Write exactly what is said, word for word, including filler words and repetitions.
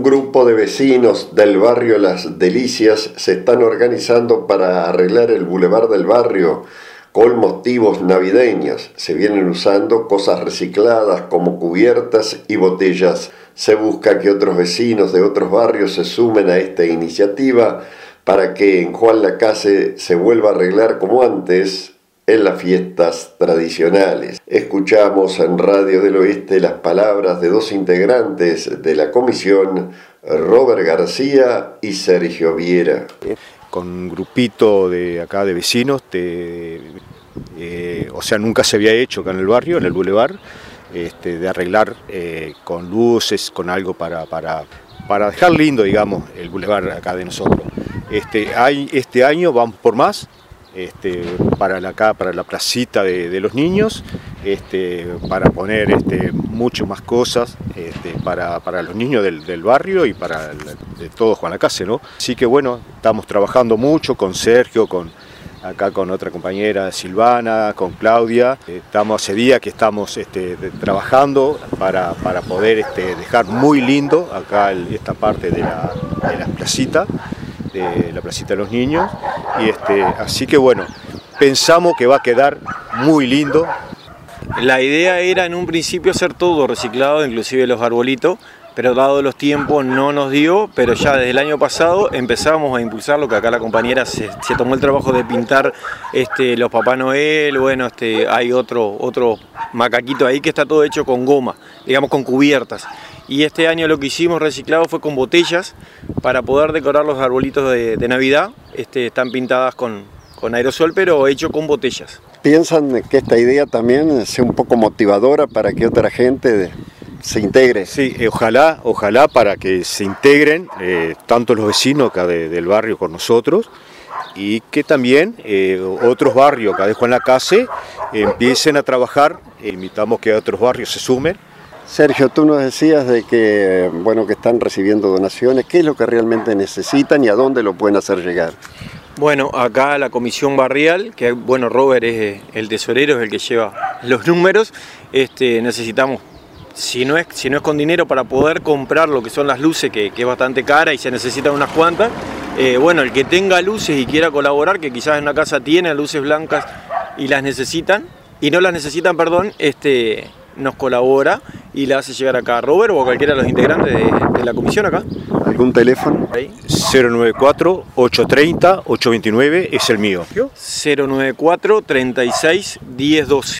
grupo de vecinos del barrio Las Delicias se están organizando para arreglar el bulevar del barrio con motivos navideños. Se vienen usando cosas recicladas como cubiertas y botellas. Se busca que otros vecinos de otros barrios se sumen a esta iniciativa para que en Juan Lacase se vuelva a arreglar como antes en las fiestas tradicionales. Escuchamos en Radio del Oeste las palabras de dos integrantes de la comisión, Robert García y Sergio Viera. Con un grupito de acá de vecinos, de, eh, o sea, nunca se había hecho acá en el barrio, en el bulevar, este, de arreglar eh, con luces, con algo para, para, para dejar lindo, digamos, el bulevar acá de nosotros. Este, hay, este año vamos por más. Este, para la, acá, para la placita de, de los niños, este, para poner este, mucho más cosas este, para, para los niños del, del barrio y para el, de todo Juan Lacase, ¿no? Así que bueno, estamos trabajando mucho con Sergio, con, acá con otra compañera Silvana, con Claudia. Estamos hace días que estamos este, de, trabajando para, para poder este, dejar muy lindo acá el, esta parte de la, de la placita. de la placita de los niños, y este, así que bueno, pensamos que va a quedar muy lindo. La idea era en un principio hacer todo reciclado, inclusive los arbolitos, pero dado los tiempos no nos dio, pero ya desde el año pasado empezamos a impulsar lo que acá la compañera se, se tomó el trabajo de pintar este, los Papá Noel. Bueno, este, hay otro, otro macaquito ahí que está todo hecho con goma, digamos con cubiertas. Y este año lo que hicimos reciclado fue con botellas para poder decorar los arbolitos de, de Navidad. Este, están pintadas con, con aerosol, pero hecho con botellas. ¿Piensan que esta idea también sea un poco motivadora para que otra gente se integre? Sí, eh, ojalá, ojalá para que se integren eh, tanto los vecinos acá de, del barrio con nosotros, y que también eh, otros barrios acá de Juan Lacase eh, empiecen a trabajar. Eh, invitamos que otros barrios se sumen. Sergio, tú nos decías de que, bueno, que están recibiendo donaciones. ¿Qué es lo que realmente necesitan y a dónde lo pueden hacer llegar? Bueno, acá la comisión barrial, que bueno, Robert es el tesorero, es el que lleva los números. Este, necesitamos, si no es, si no es con dinero, para poder comprar lo que son las luces, que, que es bastante cara y se necesitan unas cuantas. Eh, bueno, el que tenga luces y quiera colaborar, que quizás en una casa tiene luces blancas y las necesitan, y no las necesitan, perdón, este... nos colabora y la hace llegar acá a Robert o a cualquiera de los integrantes de, de la comisión acá. ¿Algún teléfono? cero nueve cuatro, ocho tres cero, ocho dos nueve es el mío. cero nueve cuatro, treinta y seis, diez doce.